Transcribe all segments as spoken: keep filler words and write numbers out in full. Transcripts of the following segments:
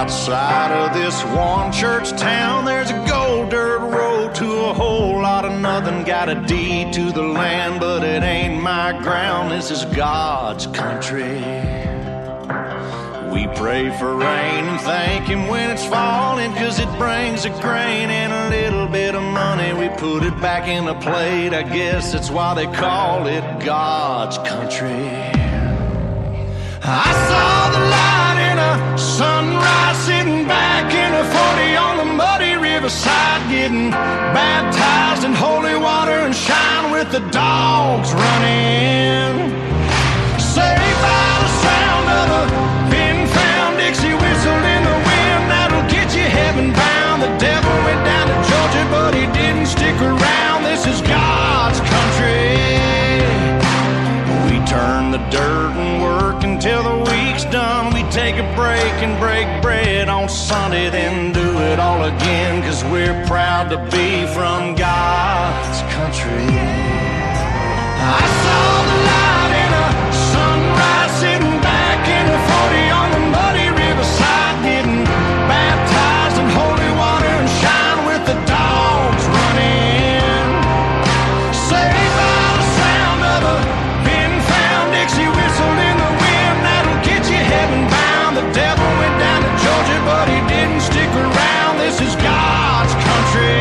Outside of this one church town, there's a gold dirt road to a whole lot of nothing. Got a deed to the land, but it ain't my ground. This is God's country. We pray for rain and thank Him when it's falling, 'cause it brings a grain and a little bit of money. We put it back in a plate, I guess that's why they call it God's country. I saw the light in a sunrise, sitting back in a forty on the muddy riverside, getting baptized in holy water and shine with the dogs running. Saved by the sound of a pin-found Dixie whistle in the wind, that'll get you heaven bound. The devil went down to Georgia, but he didn't stick around. This is God's country. We turn the dirt and work until the week's done. We take a break and break bread on Sunday, then do it all again, 'cause we're proud to be from God's country. I saw the light in a sunrise, sitting back in a forty on the muddy riverside, getting baptized in holy water and shine with the dogs running. Saved by the sound of a pin-found Dixie whistle in the wind, that'll get you heaven bound. The devil went down to Georgia, but he didn't stick around. This is God's country.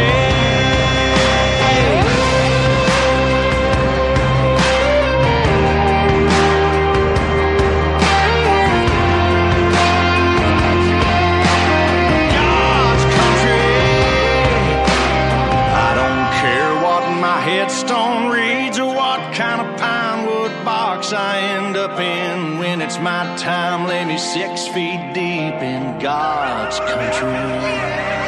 Headstone reads or what kind of pine wood box I end up in. When it's my time, lay me six feet deep in God's country.